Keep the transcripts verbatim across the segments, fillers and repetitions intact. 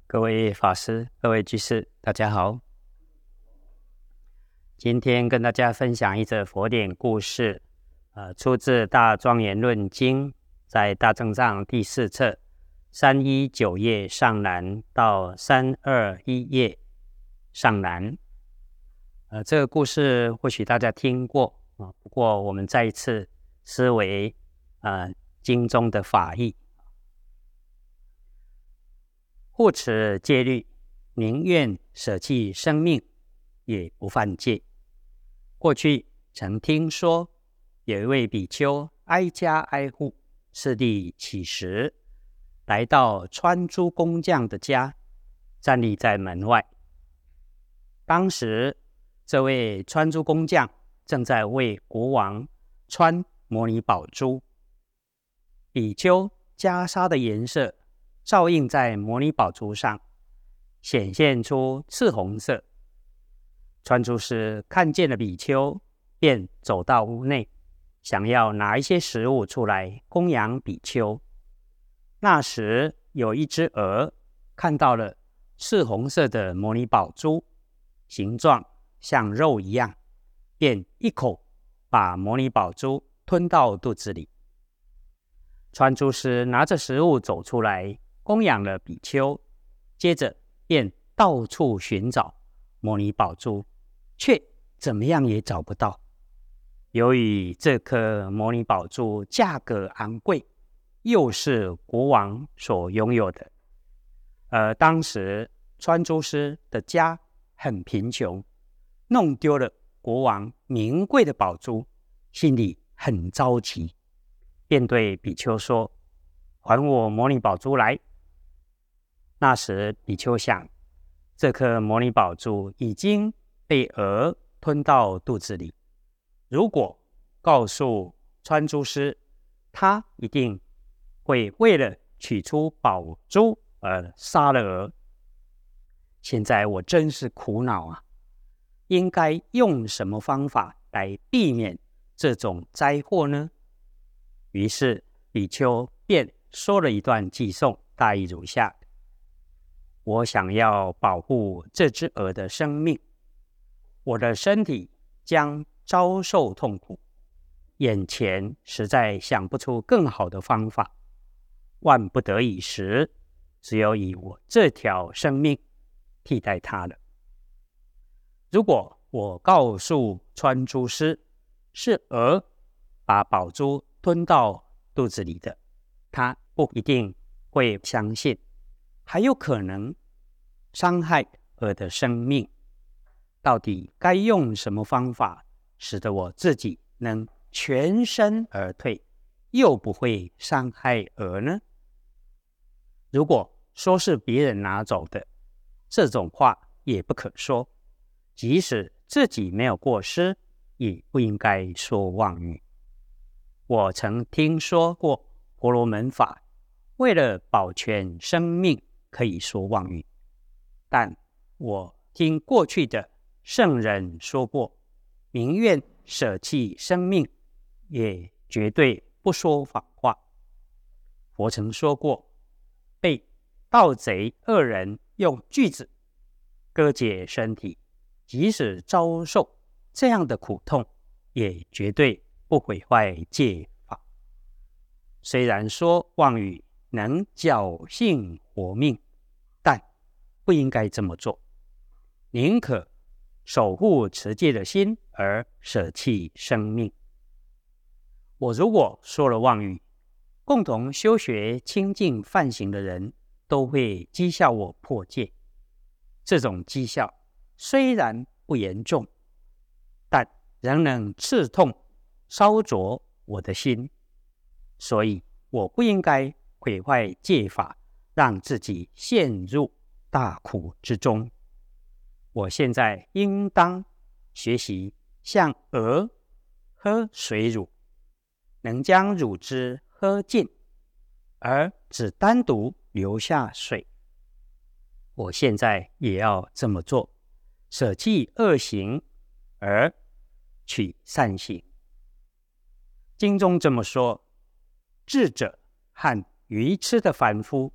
各位法师、各位居士，大家好。今天跟大家分享一则佛典故事，呃，出自《大庄严论经》，在大正藏第四册三一九页上栏到三二一页上栏。呃，这个故事或许大家听过啊，不过我们再一次思维呃经中的法义。护持戒律，宁愿舍弃生命，也不犯戒。过去曾听说，有一位比丘挨家挨户，次第乞食，来到穿珠工匠的家，站立在门外。当时，这位穿珠工匠正在为国王穿摩尼宝珠。比丘袈裟的颜色照映在摩尼宝珠上，显现出赤红色。穿珠师看见了比丘，便走到屋内，想要拿一些食物出来供养比丘。那时有一只鹅看到了赤红色的摩尼宝珠，形状像肉一样，便一口把摩尼宝珠吞到肚子里。穿珠师拿着食物走出来供养了比丘，接着便到处寻找摩尼宝珠，却怎么样也找不到。由于这颗摩尼宝珠价格昂贵，又是国王所拥有的，而当时穿珠师的家很贫穷，弄丢了国王名贵的宝珠，心里很着急，便对比丘说：“还我摩尼宝珠来。”那时比丘想，这颗摩尼宝珠已经被鹅吞到肚子里，如果告诉穿珠师，他一定会为了取出宝珠而杀了鹅。现在我真是苦恼啊，应该用什么方法来避免这种灾祸呢？于是比丘便说了一段偈颂，大意如下：我想要保护这只鹅的生命，我的身体将遭受痛苦，眼前实在想不出更好的方法，万不得已时，只有以我这条生命替代它了。如果我告诉穿珠师是鹅把宝珠吞到肚子里的，他不一定会相信，还有可能伤害鹅的生命。到底该用什么方法，使得我自己能全身而退，又不会伤害鹅呢？如果说是别人拿走的，这种话也不可说，即使自己没有过失，也不应该说妄语。我曾听说过婆罗门法，为了保全生命可以说妄语，但我听过去的圣人说过，宁愿舍弃生命，也绝对不说谎话。佛曾说过，被盗贼恶人用锯子割解身体，即使遭受这样的苦痛，也绝对不毁坏戒法。虽然说妄语能侥幸活命，但不应该这么做，宁可守护持戒的心而舍弃生命。我如果说了妄语，共同修学清净梵行的人都会讥笑我破戒。这种讥笑虽然不严重，但仍能刺痛烧灼我的心，所以我不应该毁坏戒法，让自己陷入大苦之中。我现在应当学习像鹅喝水乳，能将乳汁喝尽，而只单独留下水。我现在也要这么做，舍弃恶行而取善行。经中这么说，智者和愚痴的凡夫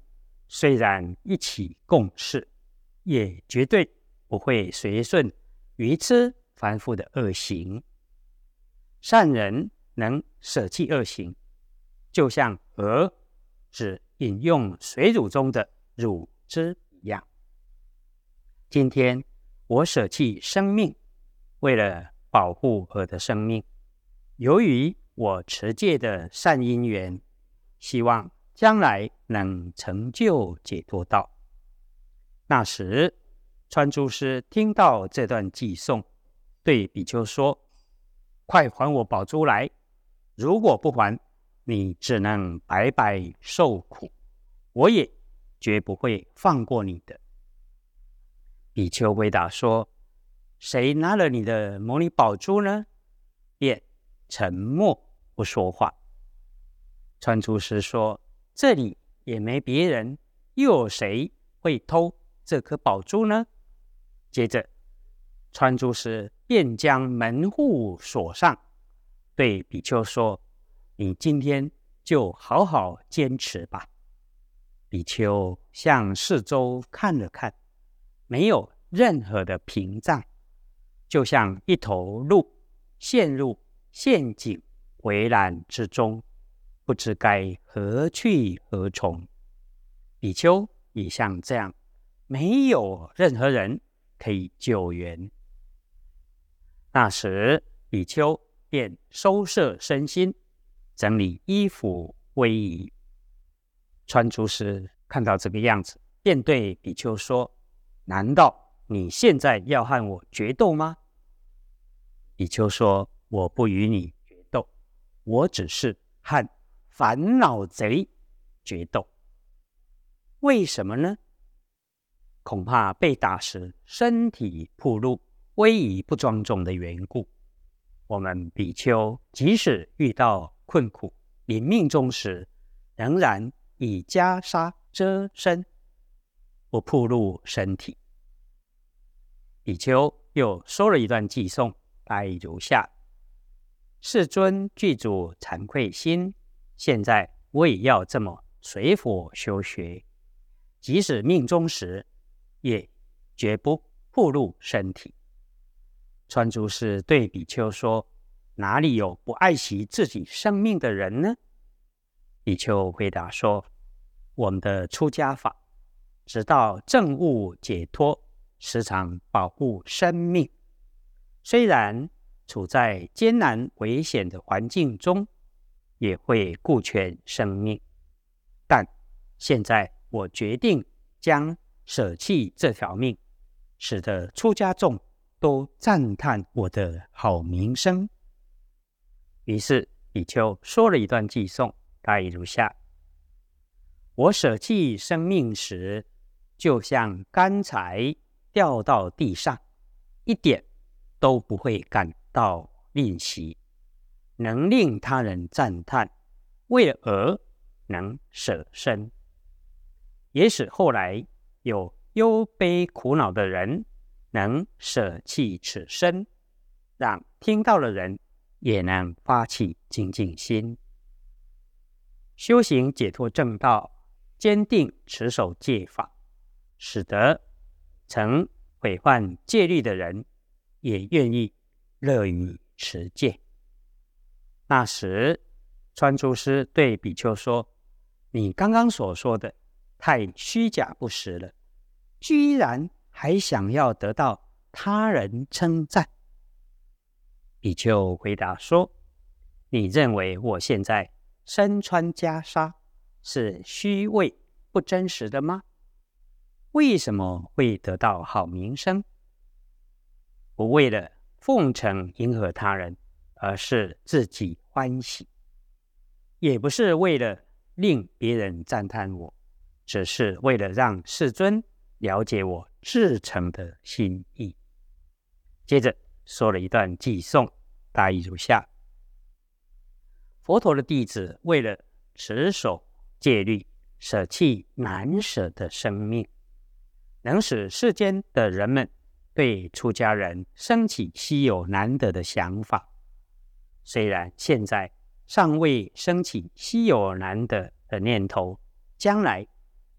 虽然一起共事，也绝对不会随顺愚痴凡夫的恶行。善人能舍弃恶行，就像鹅只饮用水乳中的乳汁一样。今天我舍弃生命，为了保护鹅的生命，由于我持戒的善因缘，希望将来能成就解脱道。那时川珠师听到这段偈颂，对比丘说：快还我宝珠来，如果不还，你只能白白受苦，我也绝不会放过你的。比丘回答说：谁拿了你的摩尼宝珠呢？便沉默不说话。川珠师说：这里也没别人，又有谁会偷这颗宝珠呢？接着川珠师便将门户锁上，对比丘说：你今天就好好坚持吧。比丘向四周看了看，没有任何的屏障，就像一头鹿陷入陷阱围栏之中，不知该何去何从。比丘也像这样，没有任何人可以救援。那时比丘便收摄身心，整理衣服威仪。川珠师看到这个样子，便对比丘说：难道你现在要和我决斗吗？比丘说：我不与你决斗，我只是和烦恼贼决斗。为什么呢？恐怕被打时身体暴露，威仪不庄重的缘故。我们比丘即使遇到困苦临命终时，仍然以袈裟遮身，不暴露身体。比丘又说了一段偈颂，大意如下：世尊具足惭愧心，现在我也要这么随佛修学，即使命终时，也绝不暴露身体。川珠师对比丘说：哪里有不爱惜自己生命的人呢？比丘回答说：我们的出家法，直到证悟解脱，时常保护生命。虽然处在艰难危险的环境中，也会顾全生命，但现在我决定将舍弃这条命，使得出家众都赞叹我的好名声。于是比丘说了一段偈颂，大意如下：我舍弃生命时，就像干柴掉到地上，一点都不会感到吝惜，能令他人赞叹，为了鹅能舍身，也使后来有忧悲苦恼的人能舍弃此身，让听到的人也能发起精进心。修行解脱正道，坚定持守戒法，使得曾毁犯戒律的人也愿意乐于持戒。那时川珠师对比丘说：你刚刚所说的太虚假不实了，居然还想要得到他人称赞。比丘回答说：你认为我现在身穿袈裟是虚伪不真实的吗？为什么会得到好名声？不为了奉承迎合他人，而是自己欢喜，也不是为了令别人赞叹我，只是为了让世尊了解我至诚的心意。接着说了一段偈颂，大意如下：佛陀的弟子为了持守戒律，舍弃难舍的生命，能使世间的人们对出家人生起稀有难得的想法。虽然现在尚未升起稀有难得的念头，将来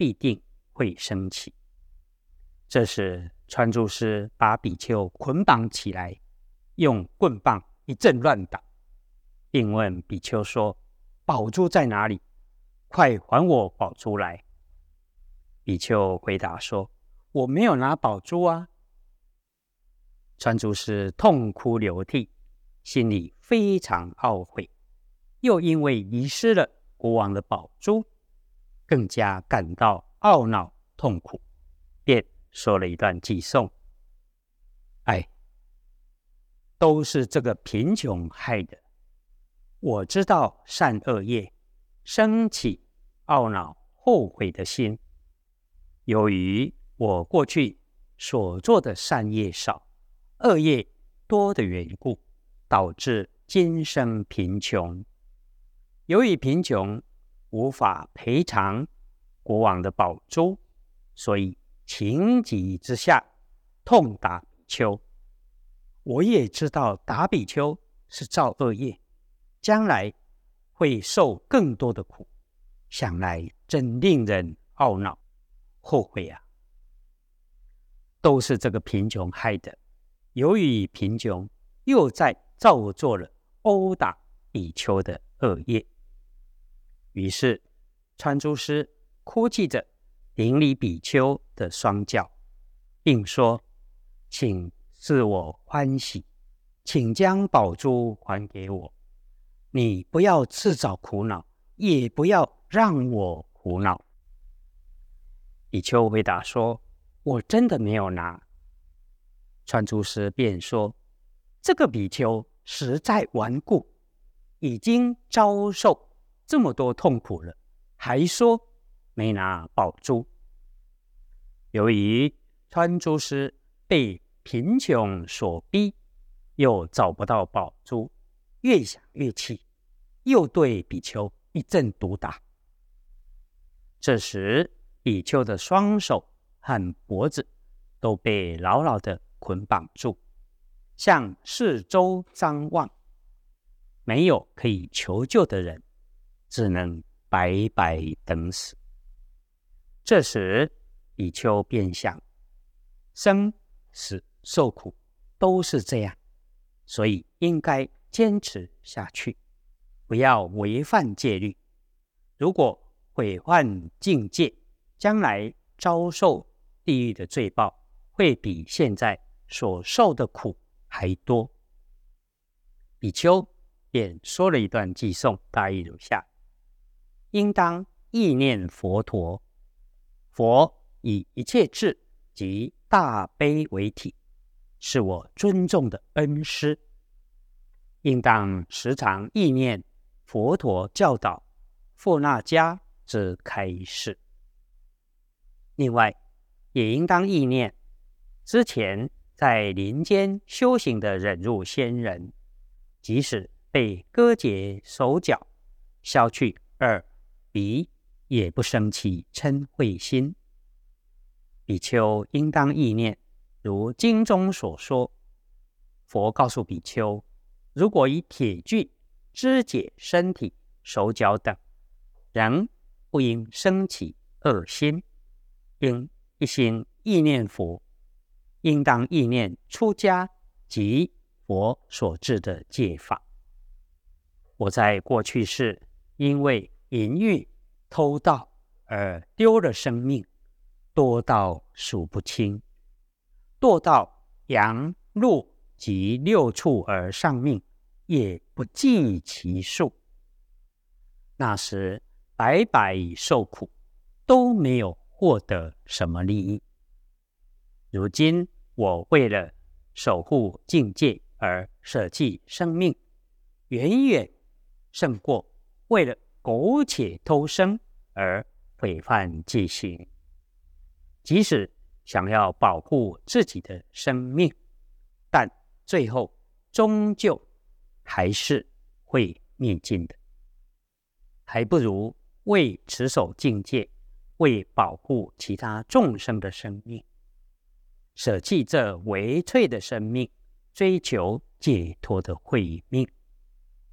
必定会升起。这时穿珠师把比丘捆绑起来，用棍棒一阵乱打，并问比丘说：宝珠在哪里？快还我宝珠来！比丘回答说：我没有拿宝珠啊。穿珠师痛哭流涕，心里非常懊悔，又因为遗失了国王的宝珠，更加感到懊恼痛苦，便说了一段偈颂：哎，都是这个贫穷害的。我知道善恶业，生起懊恼后悔的心。由于我过去所做的善业少，恶业多的缘故，导致今生贫穷。由于贫穷无法赔偿国王的宝珠，所以情急之下痛打比丘。我也知道打比丘是造恶业，将来会受更多的苦，想来真令人懊恼后悔啊！都是这个贫穷害的。由于贫穷，又在造作了殴打比丘的恶业。于是穿珠师哭泣着顶礼比丘的双脚，并说：请赐我欢喜，请将宝珠还给我。你不要自找苦恼，也不要让我苦恼。比丘回答说：我真的没有拿。穿珠师便说：这个比丘实在顽固，已经遭受这么多痛苦了，还说没拿宝珠。由于穿珠师被贫穷所逼，又找不到宝珠，越想越气，又对比丘一阵毒打。这时比丘的双手和脖子都被牢牢地捆绑住，向四周张望，没有可以求救的人，只能白白等死。这时比丘便想，生死受苦都是这样，所以应该坚持下去，不要违反戒律。如果毁犯境界，将来遭受地狱的罪报会比现在所受的苦还多。比丘便说了一段偈颂，大意如下：应当忆念佛陀，佛以一切智及大悲为体，是我尊重的恩师。应当时常忆念佛陀教导富那迦之开示。另外也应当忆念之前在林间修行的忍辱仙人，即使被割截手脚，削去耳鼻，也不生起嗔恚心。比丘应当忆念，如经中所说，佛告诉比丘，如果以铁锯肢解身体、手脚等，仍不应生起恶心，应一心意念佛，应当意念出家及佛所制的戒法。我在过去世因为淫欲、偷盗而丢了生命，多到数不清，堕到羊、鹿及六畜而丧命，也不计其数。那时白白受苦，都没有获得什么利益。如今我为了守护境界而舍弃生命，远远胜过为了苟且偷生而毁犯戒行。即使想要保护自己的生命，但最后终究还是会灭尽的，还不如为持守境界，为保护其他众生的生命，舍弃这微脆的生命，追求解脱的慧命。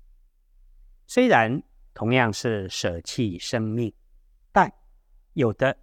虽然同样是舍弃生命，但有的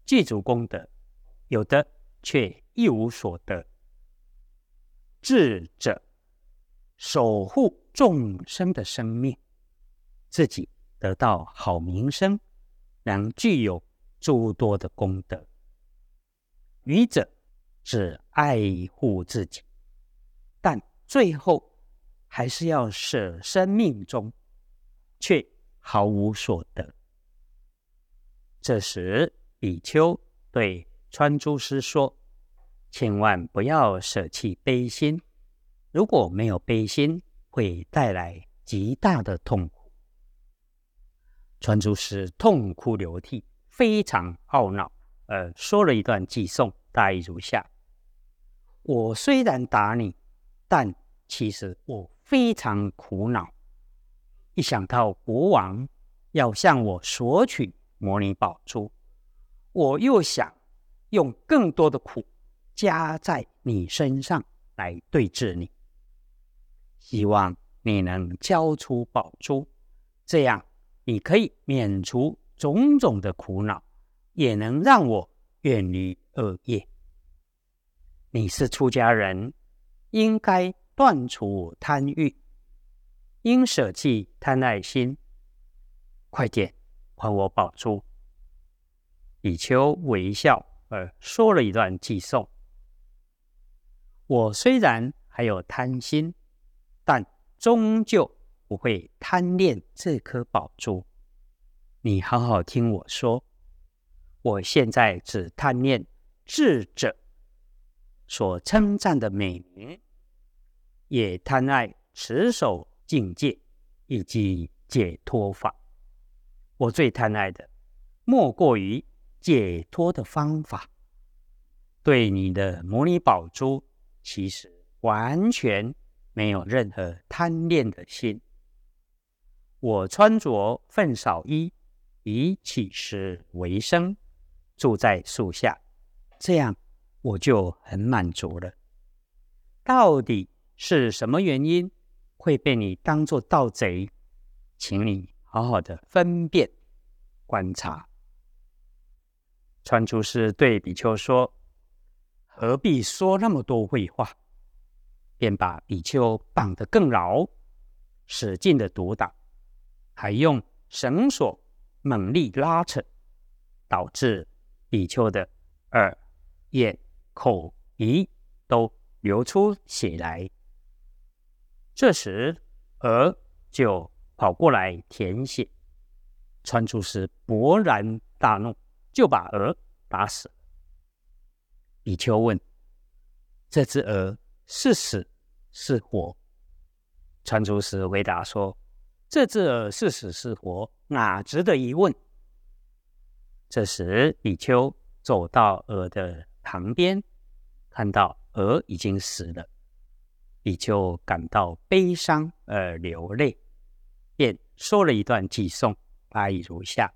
具足功德，有的却一无所得。智者守护众生的生命，自己得到好名声，能具有诸多的功德。愚者只爱护自己，但最后还是要舍生命终，却毫无所得。这时比丘对穿珠师说，千万不要舍弃悲心，如果没有悲心，会带来极大的痛苦。穿珠师痛哭流涕，非常懊恼，呃，说了一段偈颂，大意如下：我虽然打你，但其实我非常苦恼。一想到国王要向我索取摩尼宝珠，我又想用更多的苦加在你身上来对治你。希望你能交出宝珠，这样你可以免除种种的苦恼，也能让我远离恶业。你是出家人，应该断除贪欲，应舍弃贪爱心，快点还我宝珠。比丘微笑而说了一段偈颂：我虽然还有贪心，但终究不会贪恋这颗宝珠。你好好听我说，我现在只贪恋智者所称赞的美名，也贪爱持守境界以及解脱法。我最贪爱的莫过于解脱的方法。对你的摩尼宝珠，其实完全没有任何贪恋的心。我穿着粪扫衣，以乞食为生，住在树下，这样我就很满足了。到底是什么原因会被你当作盗贼？请你好好的分辨观察。穿珠师对比丘说，何必说那么多废话，便把比丘绑得更牢，使劲的毒打，还用绳索猛力拉扯，导致比丘的耳、眼、口、鼻都流出血来。这时鹅就跑过来舔血，穿珠师勃然大怒，就把鹅打死了。比丘问，这只鹅是死是活？穿珠师回答说，这只鹅是死是活，哪值得疑问？这时比丘走到鹅的旁边，看到鹅已经死了，比丘感到悲伤而流泪，便说了一段偈颂，大意如下：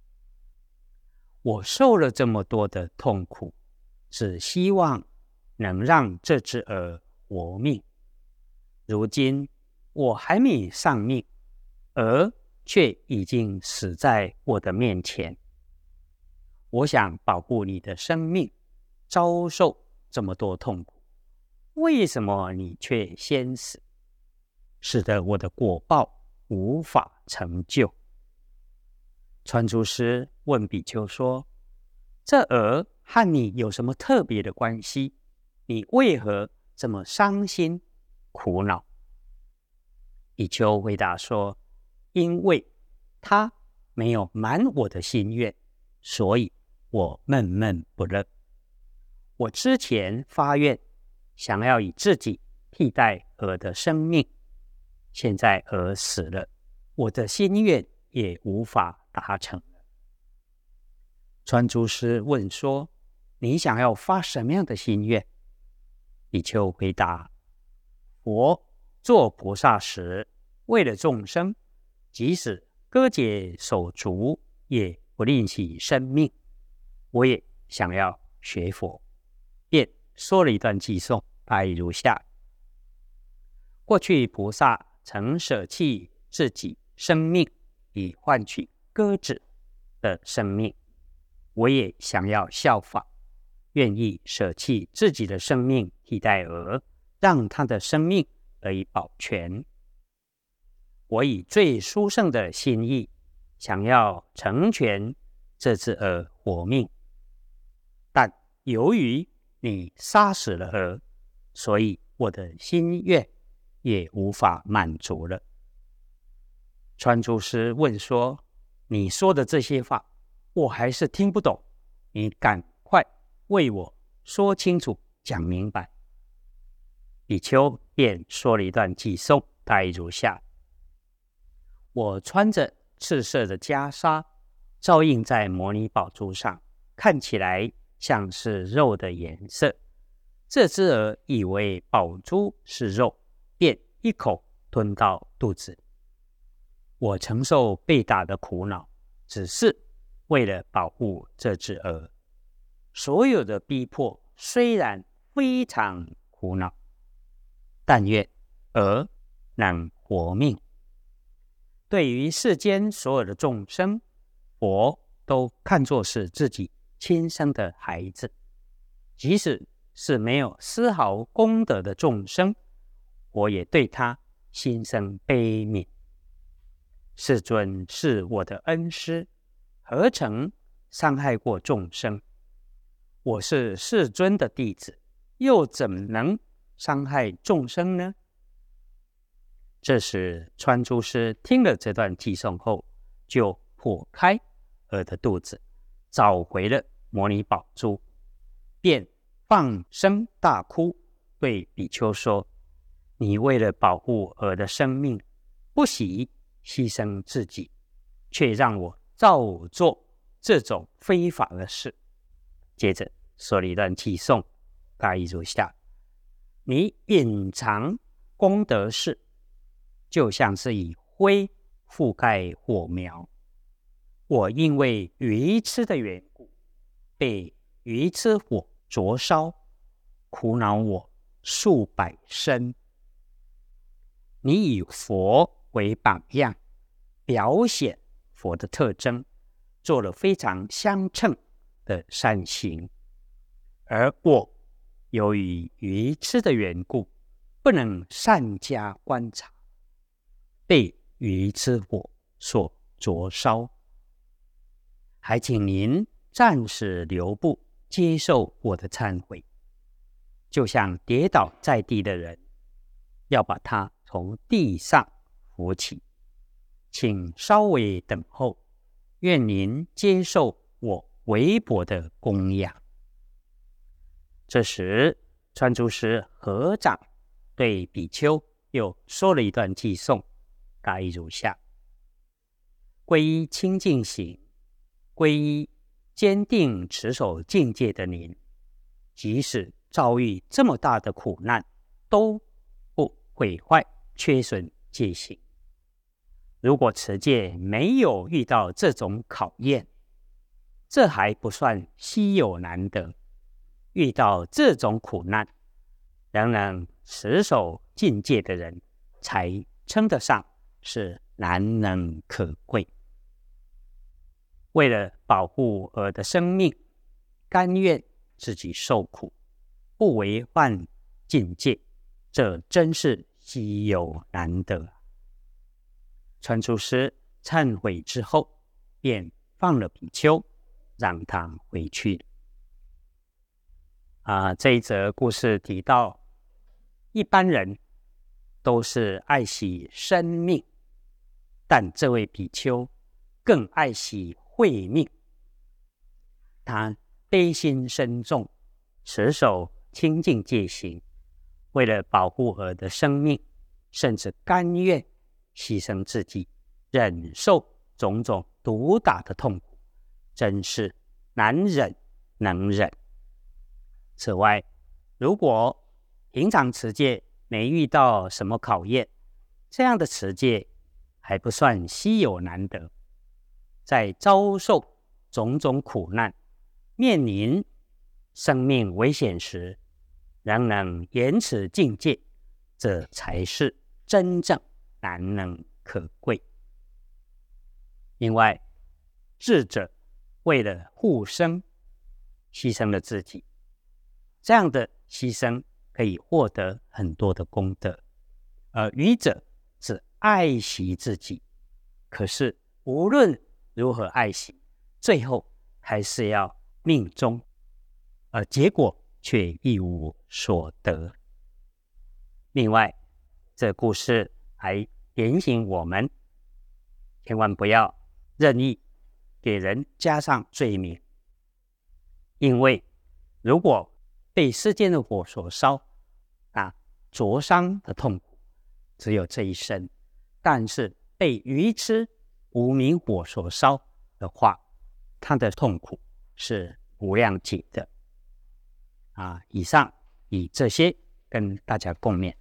我受了这么多的痛苦，只希望能让这只鹅活命。如今我还没丧命，鹅却已经死在我的面前。我想保护你的生命，遭受这么多痛苦，为什么你却先死，使得我的果报无法成就？穿珠师问比丘说，这鹅和你有什么特别的关系？你为何这么伤心苦恼？比丘回答说，因为他没有满我的心愿，所以我闷闷不乐。我之前发愿，想要以自己替代鹅的生命，现在鹅死了，我的心愿也无法达成了。穿珠师问说，你想要发什么样的心愿？比丘回答，佛做菩萨时，为了众生，即使割截手足，也不吝惜生命。我也想要学佛，便说了一段偈颂，大意如下：过去菩萨曾舍弃自己生命，以换取鸽子的生命。 我也想要效仿，愿意舍弃自己的生命替代鹅，让他的生命得以保全。我以最殊胜的心意，想要成全这只鹅活命，但由于你杀死了鹅，所以我的心愿也无法满足了。穿珠师问说：你说的这些话，我还是听不懂，你赶快为我说清楚，讲明白。比丘便说了一段偈颂，大意如下：我穿着赤色的袈裟，照映在摩尼宝珠上，看起来像是肉的颜色。这只鹅以为宝珠是肉，便一口吞到肚子里。我承受被打的苦恼，只是为了保护这只鹅。所有的逼迫虽然非常苦恼，但愿鹅能活命。对于世间所有的众生，佛都看作是自己亲生的孩子，即使是没有丝毫功德的众生，我也对他心生悲悯。世尊是我的恩师，何曾伤害过众生？我是世尊的弟子，又怎能伤害众生呢？这时穿珠师听了这段偈颂后，就剖开鹅的肚子，找回了摩尼宝珠，便放声大哭，对比丘说：你为了保护鹅的生命，不惜牺牲自己，却让我照做这种非法的事。接着说了一段偈颂，大意如下：你隐藏功德事，就像是以灰覆盖火苗。我因为愚痴的缘故，被愚痴火灼烧，苦恼我数百生。你以佛为榜样，表显佛的特征，做了非常相称的善行，而我由于愚痴的缘故，不能善加观察，被愚痴火所灼烧。还请您暂时留步，接受我的忏悔。就像跌倒在地的人，要把他从地上扶起，请稍微等候，愿您接受我微薄的供养。这时穿珠师合掌对比丘又说了一段偈颂，大意如下：皈依清净行，皈依坚定持守境界的您，即使遭遇这么大的苦难，都不毁坏缺损戒行。如果持戒没有遇到这种考验，这还不算稀有难得，遇到这种苦难仍能持守境界的人，才称得上是难能可贵。为了保护鹅的生命，甘愿自己受苦，不违犯境界，这真是稀有难得。穿珠师忏悔之后，便放了比丘，让他回去。啊，这一则故事提到，一般人都是爱惜生命，但这位比丘更爱惜慧命。他悲心深重，持守清净戒行，为了保护鹅的生命，甚至甘愿牺牲自己，忍受种种毒打的痛苦，真是难忍能忍。此外，如果平常持戒没遇到什么考验，这样的持戒还不算稀有难得。在遭受种种苦难，面临生命危险时，仍能延持境界，这才是真正难能可贵。另外，智者为了护生，牺牲了自己。这样的牺牲可以获得很多的功德，而愚者只爱惜自己，可是无论如何爱惜，最后还是要命终，而结果却一无所得。另外，这故事还点醒我们，千万不要任意给人加上罪名，因为如果被世间的火所烧，啊，灼伤的痛苦只有这一生；但是被愚痴无明火所烧的话，他的痛苦是无量劫的。啊，以上以这些跟大家共勉。